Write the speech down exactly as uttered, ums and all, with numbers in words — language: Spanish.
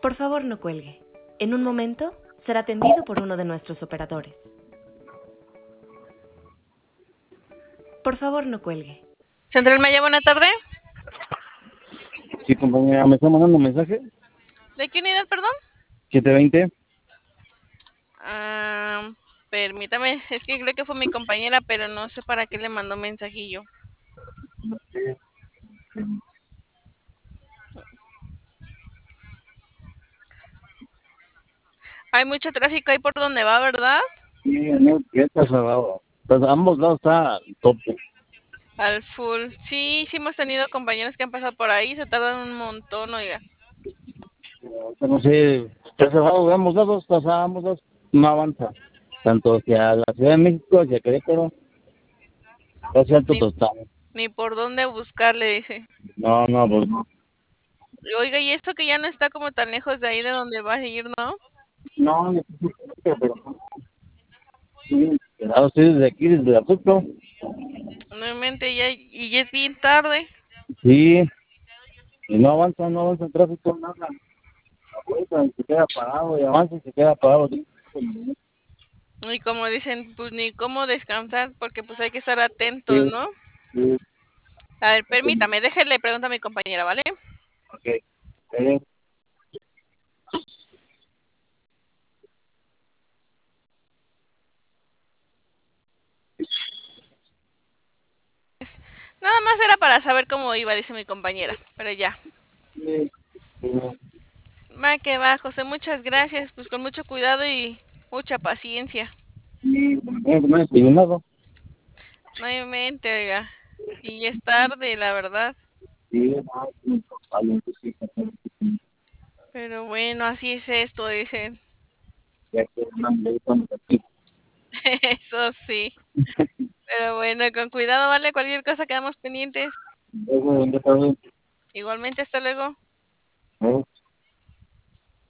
Por favor, no cuelgue. En un momento será atendido por uno de nuestros operadores. Por favor, no cuelgue. Central Maya, buena tarde. Sí, compañera, ¿me está mandando un mensaje? ¿De qué unidad, perdón? siete veinte. Ah, permítame, es que creo que fue mi compañera, pero no sé para qué le mandó mensajillo. Hay mucho tráfico ahí por donde va, ¿verdad? Sí, no, ya está cerrado. Pues ambos lados está al tope. Al full. Sí, sí hemos tenido compañeros que han pasado por ahí, se tardan un montón, oiga. No sé, está cerrado de ambos lados, o sea, ambos lados no avanza. Tanto hacia la Ciudad de México, hacia Querétaro, hacia Alto Ni, Tostado. ni por dónde buscarle, dice. No, no, pues no. Oiga, y esto que ya no está como tan lejos de ahí de donde va a ir, ¿no? No, no, pero sí, claro, estoy desde aquí, desde Azuco. Nuevamente ya, y ya es bien tarde. Sí, y no avanza, no avanza el tráfico, nada. Ahorita se queda parado y avanza y se queda parado. Sí. Y como dicen, pues ni cómo descansar, porque pues hay que estar atentos, Sí, ¿no? sí, A ver, permítame, déjele preguntar a mi compañera, ¿vale? ok. Eh, Nada más era para saber cómo iba, dice mi compañera, pero ya. sí, sí, Va que va, José, muchas gracias, pues con mucho cuidado y mucha paciencia. sí, bueno, no he desayunado. No hay mente, oiga. Y ya es tarde, la verdad. Sí, no, sí, vale, sí, sí, Pero bueno, así es esto, dicen. ya que no me estamos aquí. Eso sí. Pero bueno, con cuidado, ¿vale? Cualquier cosa quedamos pendientes. Luego, ¿dónde está bien? Igualmente, hasta luego. ¿Eh?